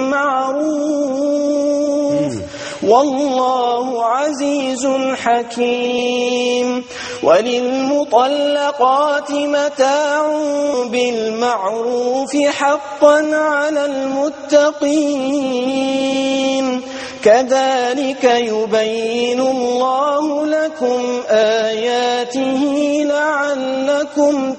معروف والله عزيز حكيم. وللمطلقات متاع بالمعروف حقا على المتقين. كذلك يبين الله لكم آياته لعلكم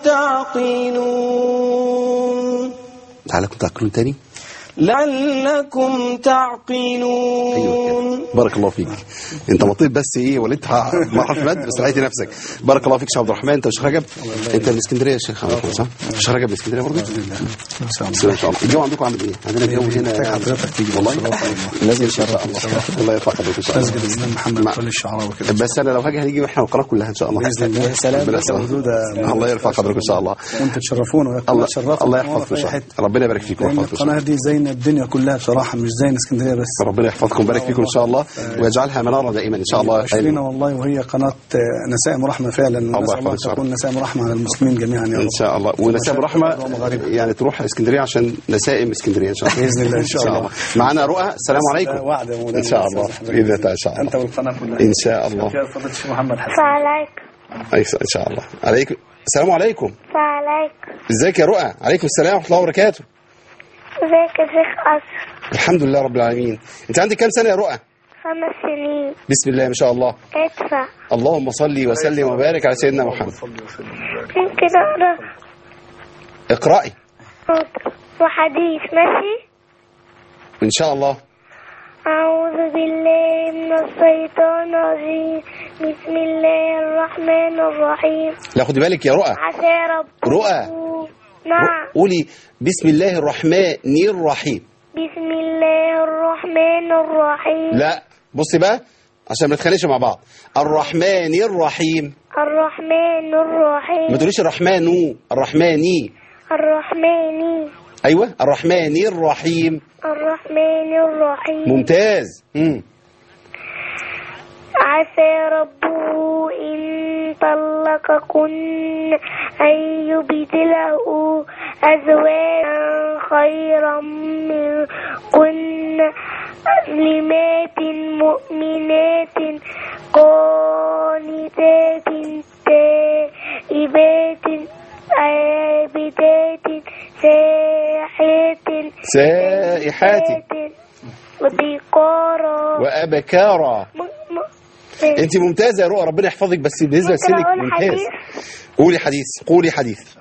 تعقلون. لعلكم تعقلون تاني. لعلكم تعقلون. أيوة. بارك الله فيك. انت مطيب بس ايه ولدتها مرة في مد بس لقيتي نفسك. بارك الله فيك شيخ عبد الرحمن. انت وشيخ رجب انت من اسكندريه يا شيخ عبد الرحمن صح؟ شيخ رجب من اسكندريه برضه؟ ان شاء الله. الجو عندكم عامل ايه؟ عندنا الجو هنا حضرتك تيجي والله لازم ان شاء الله. الله يرفع قدرك ان شاء الله. مسجد الإمام محمد كل الشعراء وكده. بس انا لو هاجي هنيجي احنا والقناه كلها ان شاء الله باذن الله. ربنا يسلمك. الله يرفع قدرك ان شاء الله. وانتم تشرفونا الله تشرفوا. الله يحفظكم ان شاء الله. ربنا يبارك فيكم ويحفظكم. القناه دي زينا الدنيا كلها بصراحه، مش زينا اسكندريه بس. ربنا يحفظكم ويبارك فيكم ان شاء الله ويجعلها مناره دائما ان شاء الله. عشرين والله وهي قناه نسائم رحمه فعلا. الله الله تكون نسائم رحمه على المسلمين جميعا يا رب ان شاء الله. ونسائم رحمه يعني تروح اسكندريه عشان نسائم اسكندريه ان شاء الله باذن الله. ان شاء الله. معانا رؤى. السلام عليكم. وعد ان شاء الله باذن الله ان شاء الله. انت والقناه كلها ان شاء الله. يا فضيله الشيخ محمد حسن. وعليكم ان شاء الله. عليكم السلام عليكم. وعليكم. ازيك يا رؤى؟ عليكم السلام ورحمه الله وبركاته. ازيك يا شيخ أشرف؟ الحمد لله رب العالمين. انت عندك كام سنه يا رؤى؟ 5 سنين. بسم الله ما شاء الله. ادفع. اللهم صل وسلم وبارك على سيدنا محمد. ممكن اقرا؟ اقرأي وحديث ماشي؟ ان شاء الله. أعوذ بالله من الشيطان الرجيم. بسم الله الرحمن الرحيم. لا خدي بالك يا رؤى. عسى ربكم. رؤى. نعم. قولي بسم الله الرحمن الرحيم. بسم الله الرحمن الرحيم. لا بصي بقى عشان ما نتخانقش مع بعض. الرحمن الرحيم. الرحمن الرحيم. ما تقوليش الرحمن. الرحماني. الرحمن. ايوه الرحمن الرحيم. الرحمن الرحيم. ممتاز. عسى ربه إن طلقكن أن يبدله أزواجا خيرا منكن مسلمات مؤمنات قانتات تائبات عابدات سائحات وبكارا وأبكارا. انت ممتازه يا رؤى ربنا يحفظك. بس بالنسبه لسنك ممتاز. قولي حديث. قولي حديث.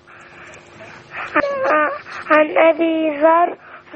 عن أبي ذر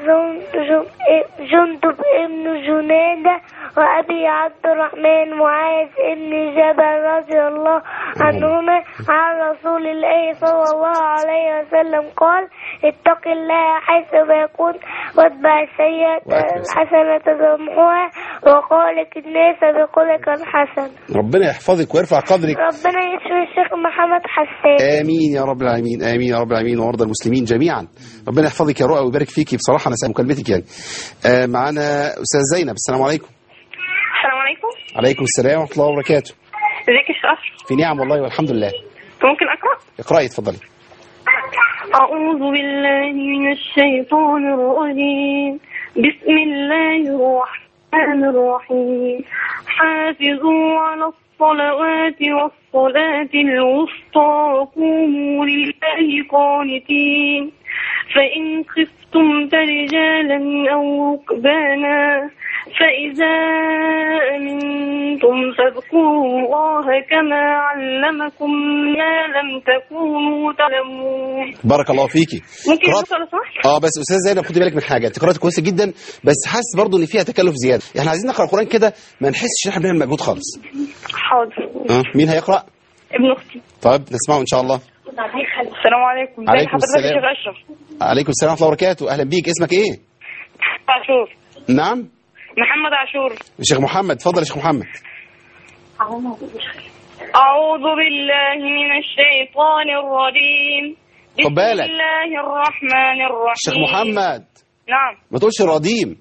جندب ابن جنادة وأبي عبد الرحمن معاذ ابن جبل رضي الله عنهما عن رسول الله صلى الله عليه وسلم قال اتق الله حيث ما كنت واتبع السيئة الحسنة تمحوها وخالق الناس بخلق الحسن. ربنا يحفظك ويرفع قدرك. ربنا يشفي الشيخ محمد حسان. امين يا رب العالمين. امين يا رب العالمين وارضى المسلمين جميعا. ربنا يحفظك يا رؤى ويبارك فيكي. بصراحه انا سعيد مكالمتك يعني. معانا استاذ زينب. السلام عليكم. السلام عليكم. عليكم السلام ورحمه الله وبركاته. ازيك يا شيخ؟ في نعم والله والحمد لله. ممكن اقرا؟ اقراي اتفضلي. اعوذ بالله من الشيطان الرجيم. بسم الله الرحمن الرحيم. حافظوا على الصلوات والصلاة الوسطى وقوموا لله قانتين. فإن خفتم فرجالا أو ركبانا فإذا أمنتم فاذكروا الله كما علمكم ما لم تكونوا تعلمون. بارك الله فيكي. ممكن لو سمحت؟ بس استاذ زينب خدي بالك من حاجه. انت قرأت كويسه جدا بس حاسس برضو ان فيها تكلف زياده. احنا عايزين نقرا القران كده ما نحسش ان احنا بنعمل مجهود خالص. حاضر. مين هيقرا؟ ابن اختي. طيب نسمعه ان شاء الله. السلام عليكم. عليكم السلام. شيخ اشرف. عليكم السلام ورحمه الله وبركاته. اهلا بيك. اسمك ايه؟ عاشور. نعم محمد عاشور. الشيخ محمد. اتفضل يا شيخ محمد. أعوذ بالله من الشيطان الرجيم. خد بالك. بسم الله الرحمن الرحيم. شيخ محمد. نعم. ما تقولش الرجيم.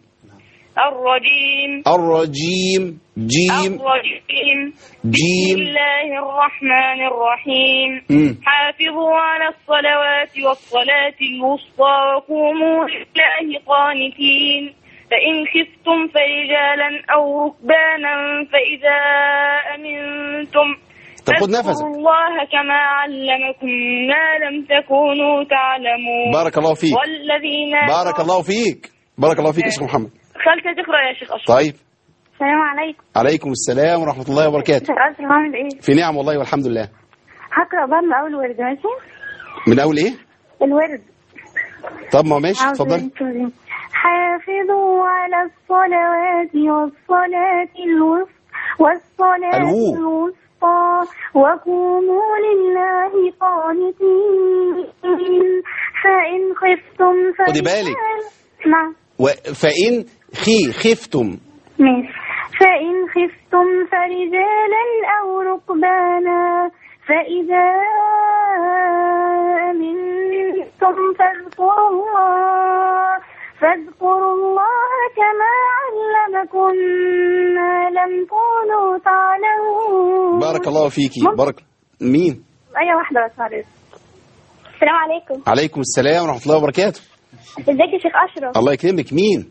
الرجيم. جيم. بسم الله الرحمن الرحيم. حافظوا على الصلوات والصلاة الوسطى وقوموا لله قانتين. فإن خفتم فرجالا أو ركبانا فإذا أمنتم فاذكروا الله كما علمكم ما لم تكونوا تعلمون. بارك الله فيك. والذين بارك الله فيك. بارك الله فيك يا شيخ محمد. ثالثة تقرأ يا شيخ أشرف. طيب. السلام عليكم. عليكم السلام ورحمة الله وبركاته. شيخ أشرف عامل إيه؟ في نعم والله والحمد لله. هقرأ بقى من أول ورد ماشي؟ من أول إيه؟ الورد. طب ما ماشي اتفضل. حافظوا على الصلوات والصلاة الوسطى وقوموا لله قانتين فإن خفتم خدي بالك. نعم. فإن خفتم. ماشي. فإن خفتم فرجالا أو ركبانا فإذا أمنتم فاذكروا الله كما علمكم ما لم تكونوا تعلمون. بارك الله فيكي. بارك. مين؟ أي واحدة بس معلش. السلام عليكم. عليكم السلام ورحمة الله وبركاته. ازيك يا شيخ أشرف؟ الله يكرمك. مين؟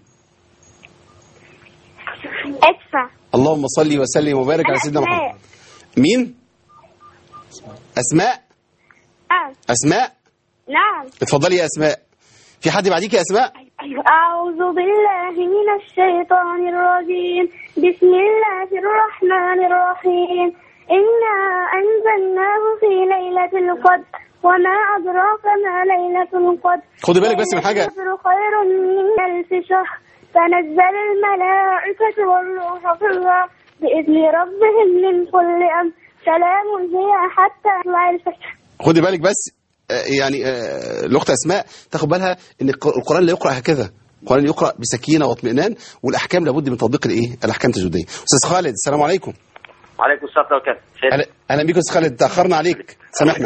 أدفع. اللهم صل وسلم وبارك على سيدنا محمد. مين؟ أسماء. أسماء. نعم. اتفضلي يا أسماء. في حد بعديك يا أسماء؟ أعوذ بالله من الشيطان الرجيم. بسم الله الرحمن الرحيم. إنا أنزلناه في ليلة القدر وما أدراك ما ليلة القدر. خدي بالك بس من حاجة. خير من 1000 شهر. تنزل الملائكة والروح فيها بإذن ربهم من كل أمر. سلام هي حتى مطلع الفجر. خدي بالك بس يعني الأخت أسماء تاخد بالها إن القرآن لا يقرأ هكذا. القرآن يقرأ بسكينة واطمئنان، والأحكام لابد من تطبيق الإيه؟ الأحكام التجويدية. أستاذ خالد السلام عليكم. وعليكم السلام ورحمة الله وبركاته. أهلا بيك أستاذ خالد، تأخرنا عليك سامحنا.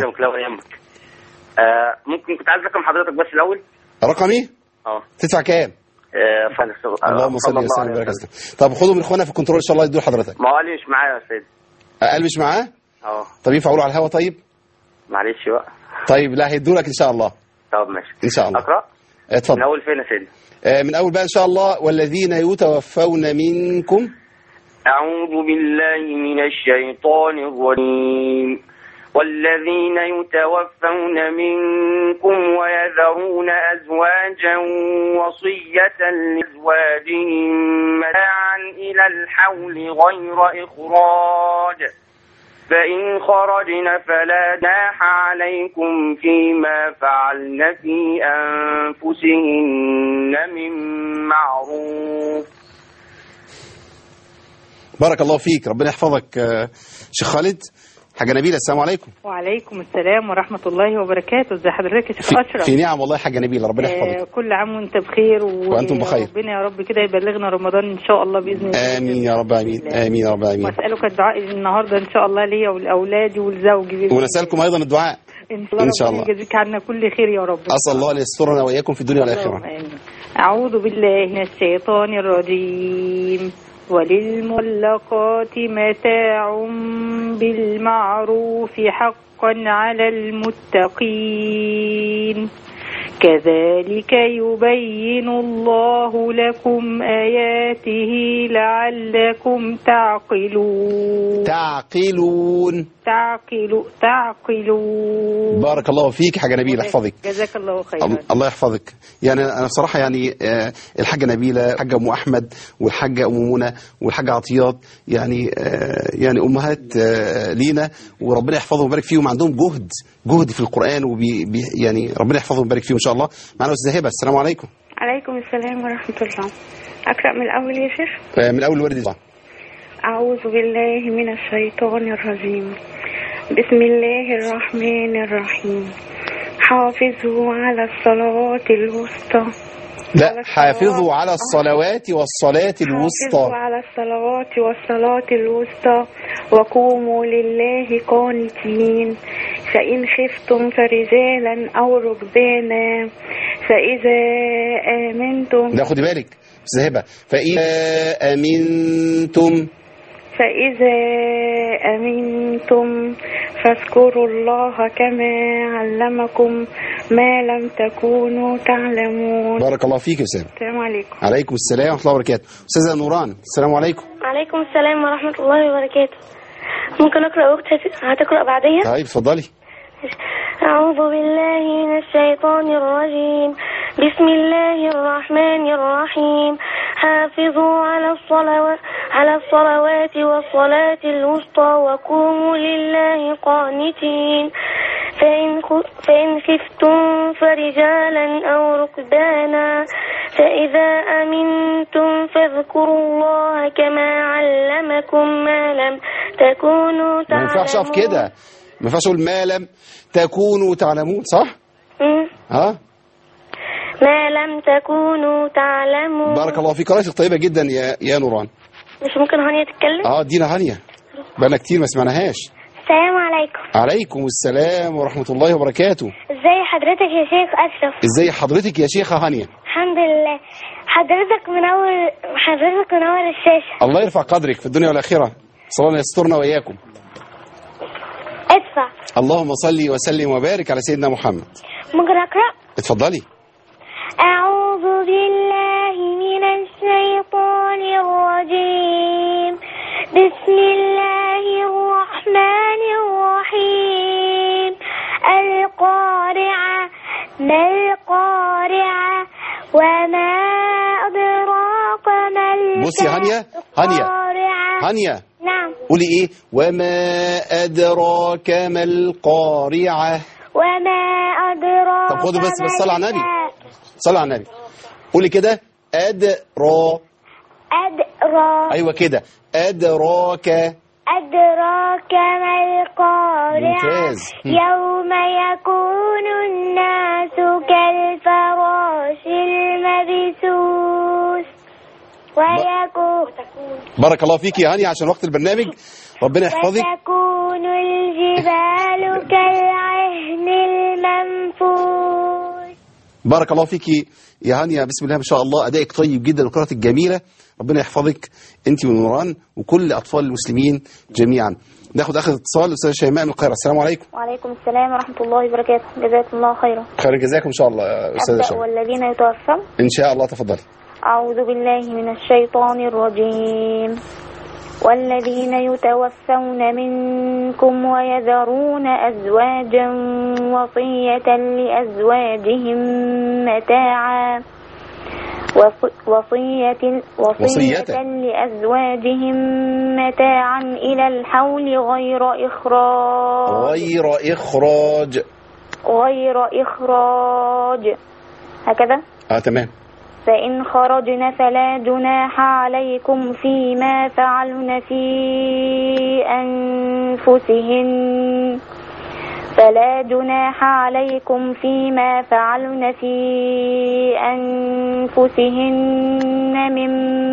ممكن كنت عايز رقم حضرتك بس الأول. رقمي؟ تدفع كام؟ اللهم صل وسلم وبارك على. طب خدوا من اخوانا في الكنترول ان شاء الله يدوا لحضرتك. ما قال مش معايا يا سيدي. قال مش معاه؟ طب ينفع اقوله على الهوا؟ طيب معلش بقى. طيب لا هيدوا لك ان شاء الله. طب ماشي ان شاء الله. اقرا. اتفضل. من اول فين يا سيدي؟ من اول بقى ان شاء الله. والذين يتوفون منكم. اعوذ بالله من الشيطان الرجيم. والذين يتوفون منكم ويذرون أزواجا وصية لأزواجهم متاعا إلى الحول غير إخراج فإن خرجن فلا جناح عليكم فيما فعلن في أنفسهن من معروف. بارك الله فيك، ربنا يحفظك شيخ خالد. حاجة نبيلة السلام عليكم. وعليكم السلام ورحمة الله وبركاته. ازي حضرتك يا شيخ أشرف؟ في نعم والله حاجة نبيلة، ربنا يحفظك. كل عام وانت بخير وانتم بخير. ربنا يا رب كده يبلغنا رمضان ان شاء الله باذن الله. امين يا رب امين. امين يا رب امين. واسالك الدعاء النهارده ان شاء الله ليا ولاولادي ولزوجي. ونسالكم ايضا الدعاء ان شاء الله. يجزيك عنا كل خير يا رب. اسال الله ان يسترنا واياكم في الدنيا والاخره. اعوذ بالله من الشيطان الرجيم. وللمطلقات متاع بالمعروف حقا على المتقين كذلك يبين الله لكم آياته لعلكم تعقلون. تعقلون. بارك الله فيك حاجة نبيلة، يحفظك. جزاك الله خيرا. الله يحفظك. يعني أنا بصراحة يعني الحاجة نبيلة، الحاجة أم أحمد، والحاجة أم منى، والحاجة عطيات، يعني أمهات لينا، وربنا يحفظهم ويبارك فيهم. عندهم جهد في القرآن، يعني ربنا يحفظهم ويبارك فيهم إن شاء الله. معنا أستاذة هبة السلام عليكم. عليكم السلام ورحمة الله. أقرأ من الأول يا شيخ؟ من أول ورد الله. أعوذ بالله من الشيطان الرجيم. بسم الله الرحمن الرحيم. حافظوا على الصلوات الوسطى. لا، حافظوا على الصلوات والصلاة الوسطى. حافظوا على الصلوات والصلاة الوسطى وقوموا لله قانتين فإن خفتم فرجالا أو ركبانا فإذا آمنتم. لا خدي بالك أستاذة هبة. فإذا أمنتم فاذكروا الله كما علمكم ما لم تكونوا تعلمون. بارك الله فيك يا أستاذ. السلام عليكم. عليكم السلام ورحمة الله وبركاته. أستاذة نوران السلام عليكم. عليكم السلام ورحمة الله وبركاته. ممكن أقرأ وقت هتقرأ بعدين؟ طيب اتفضلي. أعوذ بالله من الشيطان الرجيم. بسم الله الرحمن الرحيم. حافظوا على الصلوات والصلاة الوسطى وقوموا لله قانتين فإن خفتم فرجالا أو ركبانا فإذا أمنتم فاذكروا الله كما علمكم ما لم تكونوا تعلمون. ما ينفعش أقف كده، ما ينفعش أقول ما لم تكونوا تعلمون، صح؟ ها؟ ما لم تكونوا تعلمون. بارك الله فيك، قراءتك طيبة جدا يا نوران. مش ممكن هانية تتكلم؟ ادينا هانية، بقالنا كتير ما سمعناهاش. السلام عليكم. عليكم السلام ورحمة الله وبركاته. ازي حضرتك يا شيخ أشرف؟ ازي حضرتك يا شيخة هانية؟ الحمد لله. حضرتك منور الشاشة. الله يرفع قدرك في الدنيا والآخرة، صلى الله يسترنا وإياكم. ادفع. اللهم صل وسلم وبارك على سيدنا محمد. ممكن أقرأ؟ اتفضلي. أعوذ بالله من الشيطان الرجيم. بسم الله الرحمن الرحيم. القارعة ما القارعة وما أدراك ما القارعة. بصي يا هانية نعم. قولي ايه؟ وما أدراك ما القارعة. وما أدراك. طب خدوا بس صلى على النبي، صلى على النبي. قولي كده أدرا. أيوة كده أدراك. أدراك ما القارعة. ممتاز. يوم يكون الناس كالفراش المبثوث ويكون. بارك الله فيك يا هاني عشان وقت البرنامج، ربنا يحفظك. وتكون الجبال كالعهن المنفوش. بارك الله فيك يا هانية، بسم الله ما شاء الله، أدائك طيب جدا وقراءتك جميلة، ربنا يحفظك أنت ونوران وكل أطفال المسلمين جميعا. ناخد آخر اتصال الأستاذة شيماء من القاهرة. السلام عليكم. وعليكم السلام ورحمة الله وبركاته. جزاكم الله خيرا. خير جزاكم إن شاء الله أستاذة شيماء. والذين يتوفون. إن شاء الله تفضلي. أعوذ بالله من الشيطان الرجيم. والذين يتوفون منكم ويذرون أزواجا وصية لأزواجهم متاعا وصية لأزواجهم متاعا إلى الحول غير إخراج هكذا. تمام. فإن خرجن فلا جناح عليكم فيما فعلن في أنفسهن من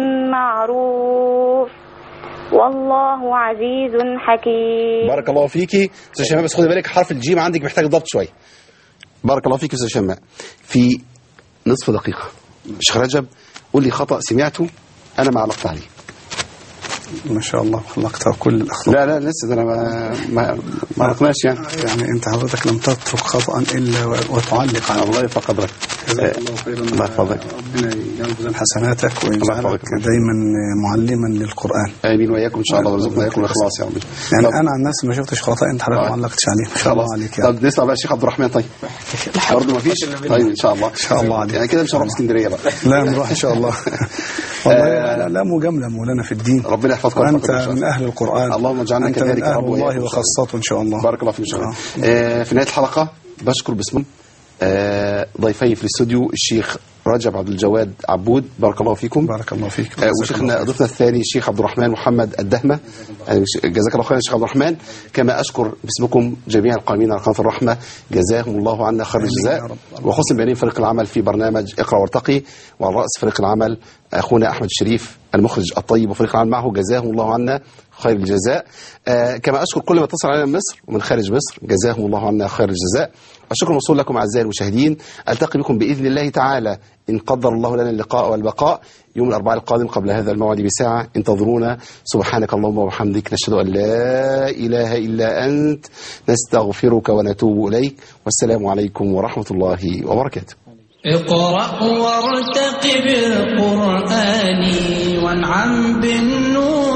معروف والله عزيز حكيم. بارك الله فيكي أستاذة شيماء، بس خدي بالك حرف الجيم عندك محتاج ضبط شوية. بارك الله فيكي أستاذة شيماء. في نصف دقيقة شيخ رجب قول لي خطأ سمعته أنا ما علقت عليه. ما شاء الله خلقتها كل الأخطاء. لا لسه ده أنا ما علقناش يعني أنت حضرتك لم تترك خطأ إلا وتعلق على. الله يرفع قدرك. الله خيرا. الله يحفظك. ربنا يجزل حسناتك ويجعلك دايما معلما للقرآن. آمين وإياكم إن شاء الله، ويرزقنا إياكم الإخلاص يا رب. يعني أنا عن نفسي ما شفتش خطأ أنت حضرتك ما علقتش عليه. ما شاء الله عليك يعني. طب نسمع بقى الشيخ عبد الرحمن. طيب برضه ما فيش. طيب إن شاء الله. إن شاء الله عليك. يعني كده مش هنروح اسكندرية بقى. لا نروح إن شاء الله. والله لا مجاملة مولانا في الدين. ربنا يحفظك. وأنت من أهل القرآن. اللهم اجعلنا كذلك يا رب والله وخاصته إن شاء الله. بارك الله فيك. في نهاية الحلقة بشكر باسمهم ضيفي في الاستوديو الشيخ رجب عبد الجواد عبود، بارك الله فيكم. بارك الله فيك. وشيخنا ضيفنا الثاني الشيخ عبد الرحمن محمد الدهمة، جزاك الله خيرا الشيخ عبد الرحمن. كما أشكر باسمكم جميع القائمين على قناة الرحمة، جزاهم الله عنا خير الجزاء. وخصم بين فريق العمل في برنامج اقرأ وارتقي، وعلى رأس فريق العمل أخونا أحمد الشريف المخرج الطيب وفريق العمل معه، جزاهم الله عنا خير الجزاء. كما أشكر كل من اتصل علينا من مصر ومن خارج مصر، جزاهم الله عنا خير الجزاء. الشكر موصول لكم أعزائي المشاهدين، ألتقي بكم بإذن الله تعالى إن قدر الله لنا اللقاء والبقاء يوم الأربعاء القادم قبل هذا الموعد بساعة. انتظرونا. سبحانك اللهم وبحمدك، نشهد أن لا إله إلا أنت، نستغفرك ونتوب إليك، والسلام عليكم ورحمة الله وبركاته. اقرأ وارتقب القرآن وانعم بالنور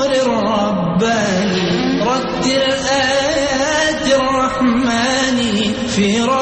الرباني، رتل آيات الرحمن في